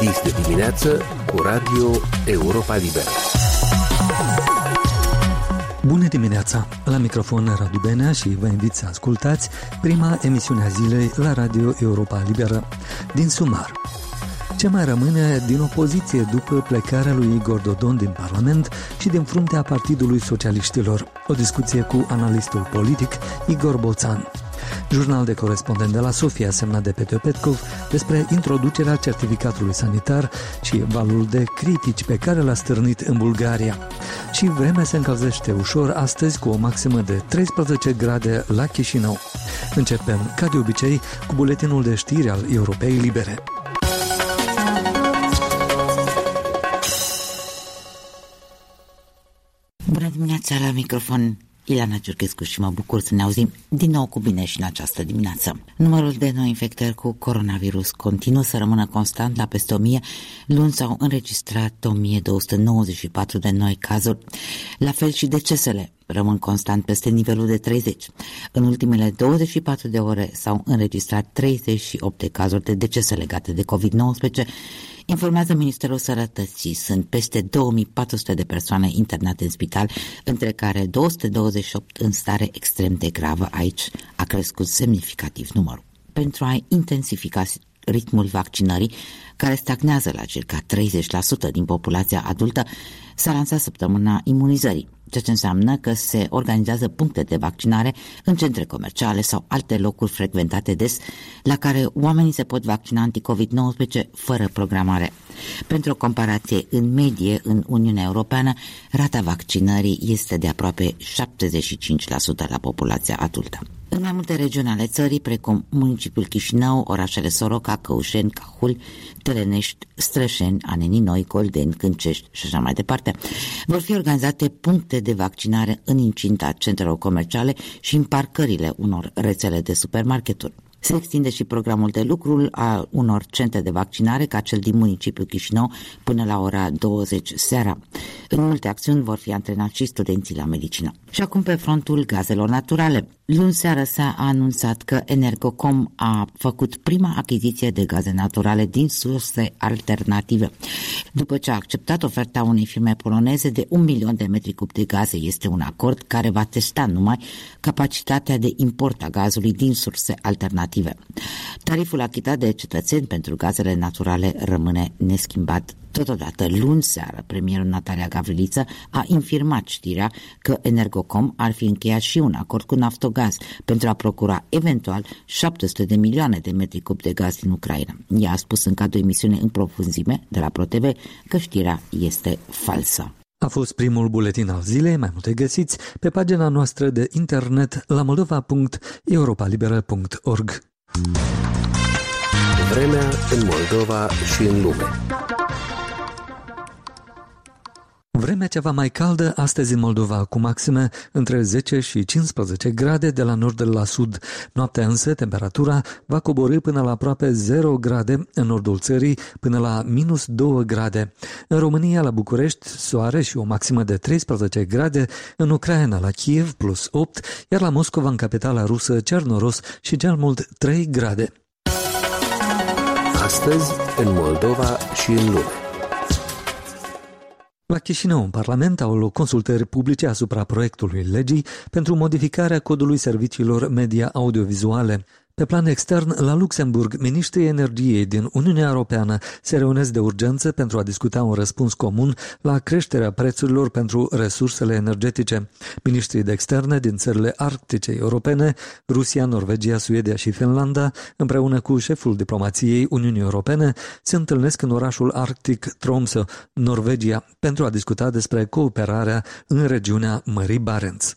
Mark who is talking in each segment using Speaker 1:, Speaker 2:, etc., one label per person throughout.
Speaker 1: Deschis de dimineață cu Radio Europa Liberă.
Speaker 2: Bună dimineața! La microfon Radu Benea și vă invit să ascultați prima emisiune a zilei la Radio Europa Liberă. Din sumar. Ce mai rămâne din opoziție după plecarea lui Igor Dodon din Parlament și din fruntea Partidului Socialiștilor? O discuție cu analistul politic Igor Boțan. Jurnal de corespondent de la Sofia, semnat de Petru Petkov, despre introducerea certificatului sanitar și valul de critici pe care l-a stârnit în Bulgaria. Și vremea se încălzește ușor astăzi cu o maximă de 13 grade la Chișinău. Începem, ca de obicei, cu buletinul de știri al Europei Libere.
Speaker 3: Bună dimineața, la microfon Ileana Ciurchescu și mă bucur să ne auzim din nou cu bine și în această dimineață. Numărul de noi infectări cu coronavirus continuă să rămână constant la peste 1000. Luni s-au înregistrat 1294 de noi cazuri. La fel și decesele rămân constant peste nivelul de 30. În ultimele 24 de ore s-au înregistrat 38 de cazuri de decese legate de COVID-19. Informează Ministerul Sănătății. Sunt peste 2400 de persoane internate în spital, între care 228 în stare extrem de gravă. Aici a crescut semnificativ numărul. Pentru a intensifica ritmul vaccinării, care stagnează la circa 30% din populația adultă, s-a lansat săptămâna imunizării, ceea ce înseamnă că se organizează puncte de vaccinare în centre comerciale sau alte locuri frecventate des, la care oamenii se pot vaccina anti-COVID-19 fără programare. Pentru o comparație, în medie, în Uniunea Europeană, rata vaccinării este de aproape 75% la populația adultă. În mai multe regiuni ale țării, precum municipiul Chișinău, orașele Soroca, Căușeni, Cahul, Telenești, Strășeni, Anenii Noi, Goldeni, Câncești și așa mai departe, vor fi organizate puncte de vaccinare în incinta centrelor comerciale și în parcările unor rețele de supermarketuri. Se extinde și programul de lucru a unor centre de vaccinare, ca cel din municipiul Chișinău, până la ora 20 seara. În multe acțiuni vor fi antrenați și studenții la medicină. Și acum pe frontul gazelor naturale. Luni seară s-a anunțat că Energocom a făcut prima achiziție de gaze naturale din surse alternative. După ce a acceptat oferta unei firme poloneze de 1 milion de metri cub de gaze, este un acord care va testa numai capacitatea de import a gazului din surse alternative. Tariful achitat de cetățeni pentru gazele naturale rămâne neschimbat. Totodată, luni seară, premierul Natalia Gavriliță a infirmat știrea că Energocom ar fi încheiat și un acord cu Naftogaz pentru a procura eventual 700 de milioane de metri cub de gaz din Ucraina. Ea a spus în cadrul emisiunii În profunzime de la ProTV că știrea este falsă.
Speaker 2: A fost primul buletin al zilei, mai multe găsiți pe pagina noastră de internet la moldova.europalibera.org.
Speaker 1: Vremea în Moldova și în lume.
Speaker 2: Vremea ceva mai caldă astăzi în Moldova, cu maxime între 10 și 15 grade de la nord la sud. Noaptea însă temperatura va coborî până la aproape 0 grade în nordul țării, până la minus 2 grade. În România, la București, soare și o maximă de 13 grade, în Ucraina, la Kiev, plus 8, iar la Moscova, în capitala rusă, Cernoros și cel mult 3 grade.
Speaker 1: Astăzi în Moldova și în lume.
Speaker 2: La Chișinău, în Parlament, au loc consultări publice asupra proiectului legii pentru modificarea codului serviciilor media audiovizuale. Pe plan extern, la Luxemburg, miniștrii energiei din Uniunea Europeană se reunesc de urgență pentru a discuta un răspuns comun la creșterea prețurilor pentru resursele energetice. Miniștrii de externe din țările arctice europene, Rusia, Norvegia, Suedia și Finlanda, împreună cu șeful diplomației Uniunii Europene, se întâlnesc în orașul arctic Tromsø, Norvegia, pentru a discuta despre cooperarea în regiunea Mării Barents.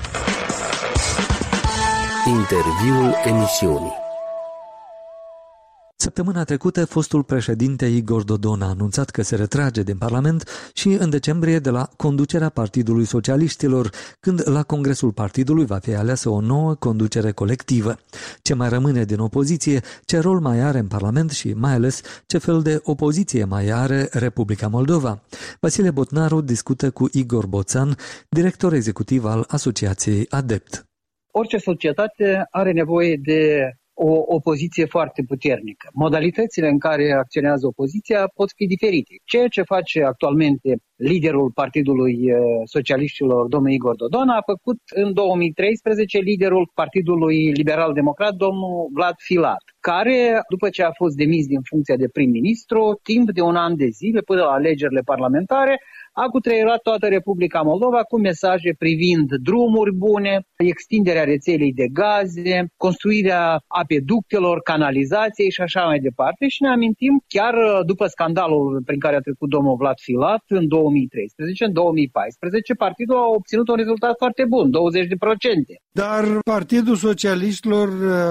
Speaker 1: Interviul emisiunii.
Speaker 2: Săptămâna trecută, fostul președinte Igor Dodon a anunțat că se retrage din Parlament și în decembrie de la conducerea Partidului Socialiștilor, când la Congresul Partidului va fi aleasă o nouă conducere colectivă. Ce mai rămâne din opoziție, ce rol mai are în Parlament și mai ales ce fel de opoziție mai are Republica Moldova? Vasile Botnaru discută cu Igor Boțan, director executiv al Asociației ADEPT.
Speaker 4: Orice societate are nevoie de o opoziție foarte puternică. Modalitățile în care acționează opoziția pot fi diferite. Ceea ce face actualmente liderul Partidului Socialiștilor, domnul Igor Dodon, a făcut în 2013 liderul Partidului Liberal-Democrat, domnul Vlad Filat, care, după ce a fost demis din funcția de prim-ministru, timp de un an de zile, până la alegerile parlamentare, a cutreierat toată Republica Moldova cu mesaje privind drumuri bune, extinderea rețelei de gaze, construirea apeductelor, canalizației și așa mai departe. Și ne amintim, chiar după scandalul prin care a trecut domnul Vlad Filat în 2013, în 2014, partidul a obținut un rezultat foarte bun, 20%.
Speaker 5: Dar Partidul Socialiștilor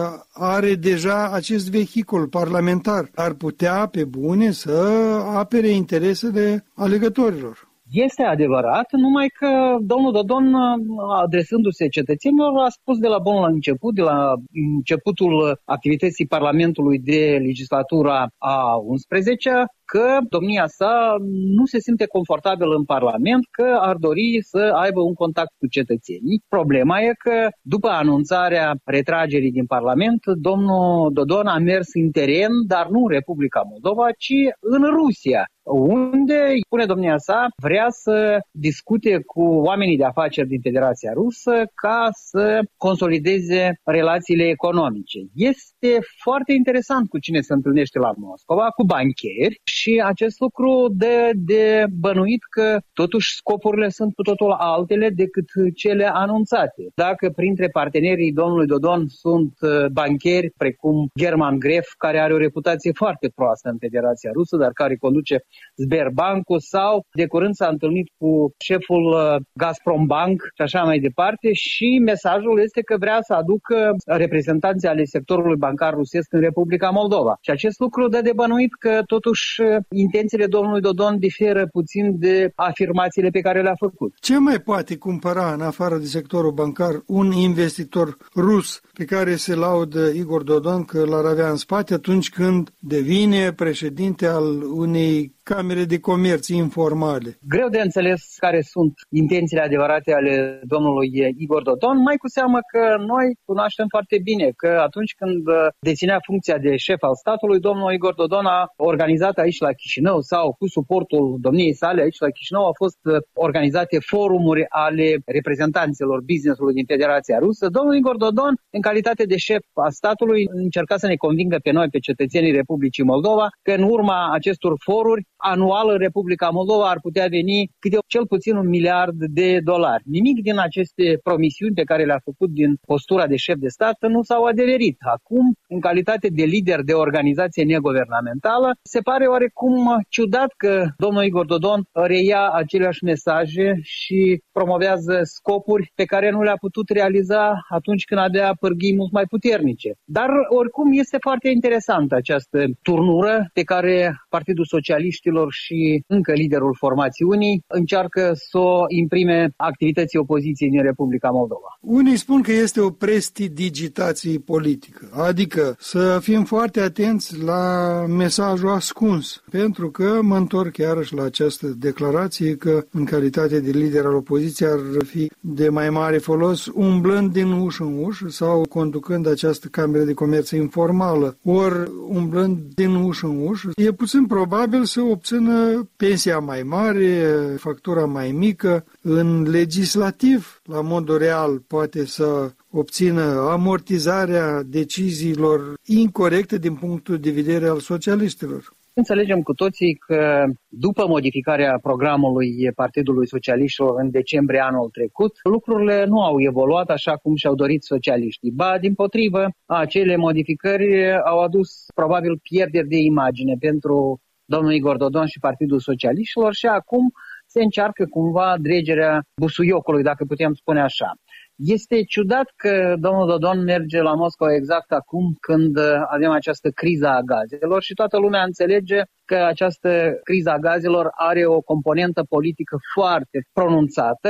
Speaker 5: are deja acest vehicul parlamentar. Ar putea, pe bune, să apere interesele alegătorilor.
Speaker 4: Este adevărat, numai că domnul Dodon, adresându-se cetățenilor, a spus de la bun început, de la începutul activității Parlamentului de legislatura a 11-a, că domnia sa nu se simte confortabil în Parlament, că ar dori să aibă un contact cu cetățenii. Problema e că după anunțarea retragerii din Parlament, domnul Dodon a mers în teren, dar nu în Republica Moldova, ci în Rusia, unde, spune domnia sa, vrea să discute cu oamenii de afaceri din Federația Rusă ca să consolideze relațiile economice. Este foarte interesant cu cine se întâlnește la Moscova, cu bancheri, și acest lucru dă de bănuit că totuși scopurile sunt cu totul altele decât cele anunțate. Dacă printre partenerii domnului Dodon sunt bancheri precum German Gref, care are o reputație foarte proastă în Federația Rusă, dar care conduce Sberbankul, sau de curând s-a întâlnit cu șeful Gazprombank și așa mai departe, și mesajul este că vrea să aducă reprezentanții ale sectorului bancar rusesc în Republica Moldova. Și acest lucru dă de bănuit că totuși intențiile domnului Dodon diferă puțin de afirmațiile pe care le-a făcut.
Speaker 5: Ce mai poate cumpăra în afară de sectorul bancar un investitor rus pe care se laudă Igor Dodon că l-ar avea în spate atunci când devine președinte al unei camere de comerț informale?
Speaker 4: Greu de înțeles care sunt intențiile adevărate ale domnului Igor Dodon, mai cu seamă că noi cunoaștem foarte bine că atunci când deținea funcția de șef al statului, domnul Igor Dodon a organizat aici la Chișinău, sau cu suportul domniei sale aici la Chișinău, au fost organizate forumuri ale reprezentanților business-ului din Federația Rusă. Domnul Igor Dodon, în calitate de șef al statului, încerca să ne convingă pe noi, pe cetățenii Republicii Moldova, că în urma acestor foruri anual în Republica Moldova ar putea veni cel puțin $1 miliard. Nimic din aceste promisiuni pe care le-a făcut din postura de șef de stat nu s-au adeverit. Acum, în calitate de lider de organizație neguvernamentală, se pare oarecum ciudat că domnul Igor Dodon reia aceleași mesaje și promovează scopuri pe care nu le-a putut realiza atunci când avea pârghii mult mai puternice. Dar oricum este foarte interesantă această turnură pe care Partidul Socialiștilor și încă liderul formațiunii încearcă să o imprime activității opoziției din Republica Moldova.
Speaker 5: Unii spun că este o prestidigitație politică, adică să fim foarte atenți la mesajul ascuns, pentru că mă întorc iarăși la această declarație că în calitate de lider al opoziției ar fi de mai mare folos umblând din ușă în ușă sau conducând această cameră de comerț informală, ori umblând din ușă în ușă. E puțin probabil să obțină pensia mai mare, factura mai mică. În legislativ, la modul real, poate să obțină amortizarea deciziilor incorecte din punctul de vedere al socialiștilor.
Speaker 4: Înțelegem cu toții că după modificarea programului Partidului Socialiștilor în decembrie anul trecut, lucrurile nu au evoluat așa cum și-au dorit socialiștii. Ba, dimpotrivă, acele modificări au adus probabil pierderi de imagine pentru domnul Igor Dodon și Partidul Socialiștilor și acum se încearcă cumva dregerea busuiocului, dacă putem spune așa. Este ciudat că domnul Dodon merge la Moscova exact acum când avem această criză a gazelor și toată lumea înțelege că această criză a gazelor are o componentă politică foarte pronunțată,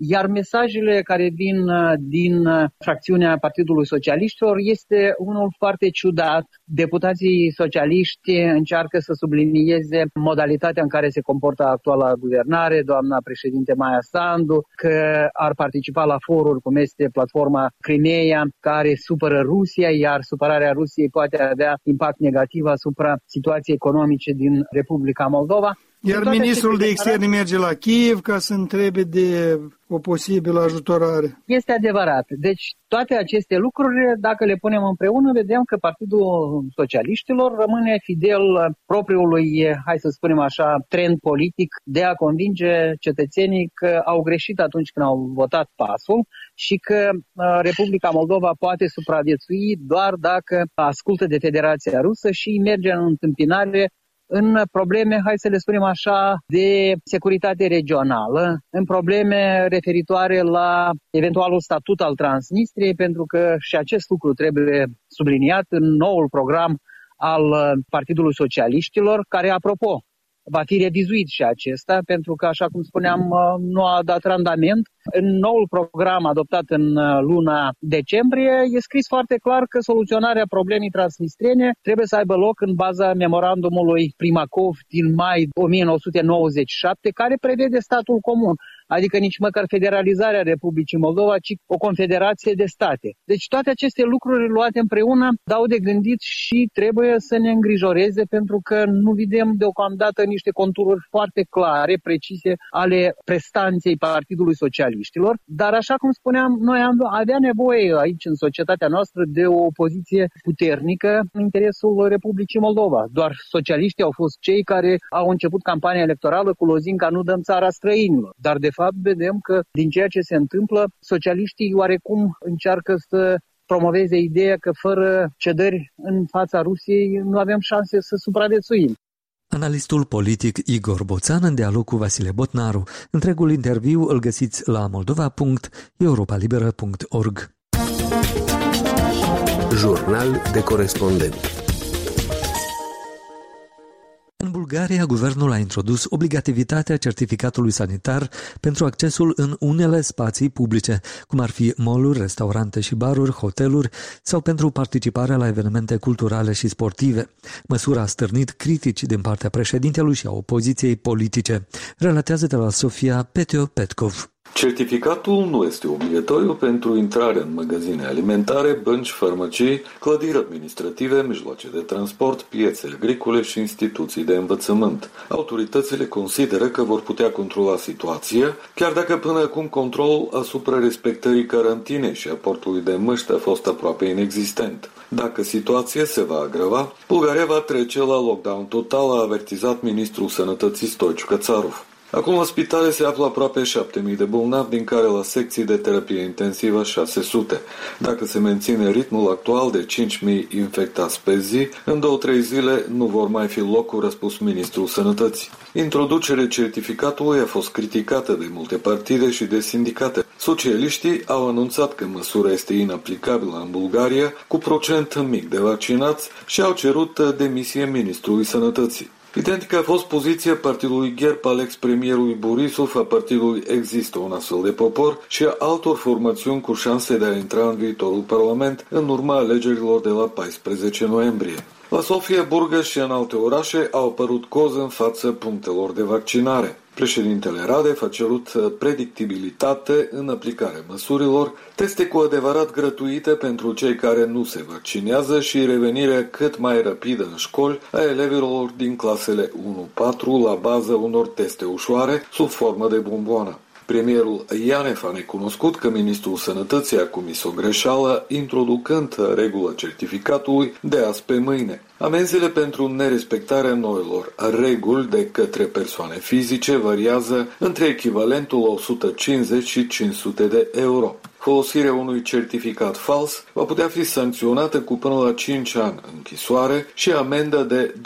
Speaker 4: Iar mesajele care vin din fracțiunea Partidului Socialiștilor este unul foarte ciudat. Deputații socialiști încearcă să sublinieze modalitatea în care se comportă actuala guvernare, doamna președinte Maia Sandu, că ar participa la foruri cum este platforma Crimea, care supără Rusia, iar supărarea Rusiei poate avea impact negativ asupra situației economice din Republica Moldova.
Speaker 5: Iar ministrul de externe merge la Kiev ca să întrebe de o posibilă ajutorare.
Speaker 4: Este adevărat. Deci toate aceste lucruri, dacă le punem împreună, vedem că Partidul Socialiștilor rămâne fidel propriului, hai să spunem așa, trend politic de a convinge cetățenii că au greșit atunci când au votat pasul și că Republica Moldova poate supraviețui doar dacă ascultă de Federația Rusă și merge în întâmpinare în probleme, hai să le spunem așa, de securitate regională, în probleme referitoare la eventualul statut al Transnistriei, pentru că și acest lucru trebuie subliniat în noul program al Partidului Socialiștilor, care, apropo, va fi revizuit și acesta, pentru că, așa cum spuneam, nu a dat randament. În noul program adoptat în luna decembrie e scris foarte clar că soluționarea problemei transnistriene trebuie să aibă loc în baza memorandumului Primakov din mai 1997, care prevede statul comun, adică nici măcar federalizarea Republicii Moldova, ci o confederație de state. Deci toate aceste lucruri luate împreună dau de gândit și trebuie să ne îngrijoreze, pentru că nu vedem deocamdată niște contururi foarte clare, precise ale prestanței Partidului Socialist. Dar așa cum spuneam, noi am avea nevoie aici în societatea noastră de o opoziție puternică în interesul Republicii Moldova. Doar socialiștii au fost cei care au început campania electorală cu lozinca "nu dăm țara străinilor". Dar de fapt vedem că din ceea ce se întâmplă, socialiștii oarecum încearcă să promoveze ideea că fără cedări în fața Rusiei nu avem șanse să supraviețuim.
Speaker 2: Analistul politic Igor Boțan în dialog cu Vasile Botnaru. Întregul interviu îl găsiți la moldova.europalibera.org.
Speaker 1: Jurnal de corespondent.
Speaker 2: În Bulgaria, guvernul a introdus obligativitatea certificatului sanitar pentru accesul în unele spații publice, cum ar fi mall-uri, restaurante și baruri, hoteluri sau pentru participarea la evenimente culturale și sportive. Măsura a stârnit critici din partea președintelui și a opoziției politice, relatează de la Sofia Petio-Petkov.
Speaker 6: Certificatul nu este obligatoriu pentru intrarea în magazine alimentare, bănci, farmacii, clădiri administrative, mijloace de transport, piețe agricole și instituții de învățământ. Autoritățile consideră că vor putea controla situația, chiar dacă până acum controlul asupra respectării carantinei și aportului de măști a fost aproape inexistent. Dacă situația se va agrava, Bulgaria va trece la lockdown total, a avertizat ministrul Sănătății Stoicu Cățarov. Acum la spitale se află aproape 7.000 de bolnavi, din care la secții de terapie intensivă 600. Dacă se menține ritmul actual de 5.000 infectați pe zi, în 2-3 zile nu vor mai fi locuri, a spus ministrul Sănătății. Introducerea certificatului a fost criticată de multe partide și de sindicate. Socialiștii au anunțat că măsura este inaplicabilă în Bulgaria, cu procent mic de vaccinați, și au cerut demisia ministrului Sănătății. Identică a fost poziția partidului GERB al ex-premierului Borisov, a partidului Există un astfel de popor și a altor formațiuni cu șanse de a intra în viitorul parlament în urma alegerilor de la 14 noiembrie. La Sofia, Burgas și în alte orașe au apărut cozi în fața punctelor de vaccinare. Președintele Radev a cerut predictibilitate în aplicarea măsurilor, teste cu adevărat gratuite pentru cei care nu se vaccinează și revenirea cât mai rapidă în școli a elevilor din clasele 1-4 la baza unor teste ușoare sub formă de bomboană. Premierul Ianev a necunoscut că ministrul Sănătății a comis o greșeală introducând regula certificatului de azi pe mâine. Amenziile pentru nerespectarea noilor reguli de către persoane fizice variază între echivalentul la 150 și 500 de euro. Folosirea unui certificat fals va putea fi sancționată cu până la 5 ani închisoare și amendă de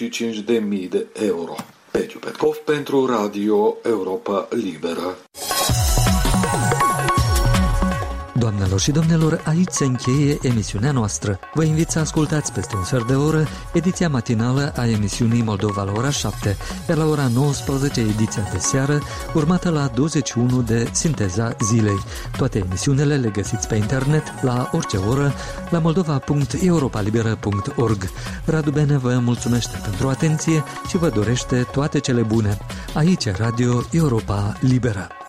Speaker 6: 25.000 de euro. Petio Petkov pentru Radio Europa Liberă.
Speaker 2: Doamnelor și domnilor, aici se încheie emisiunea noastră. Vă invit să ascultați peste un sfert de oră ediția matinală a emisiunii Moldova la ora 7, iar la ora 19 ediția de seară, urmată la 21 de Sinteza zilei. Toate emisiunile le găsiți pe internet la orice oră la moldova.europalibera.org. Radu Bene vă mulțumește pentru atenție și vă dorește toate cele bune. Aici Radio Europa Liberă.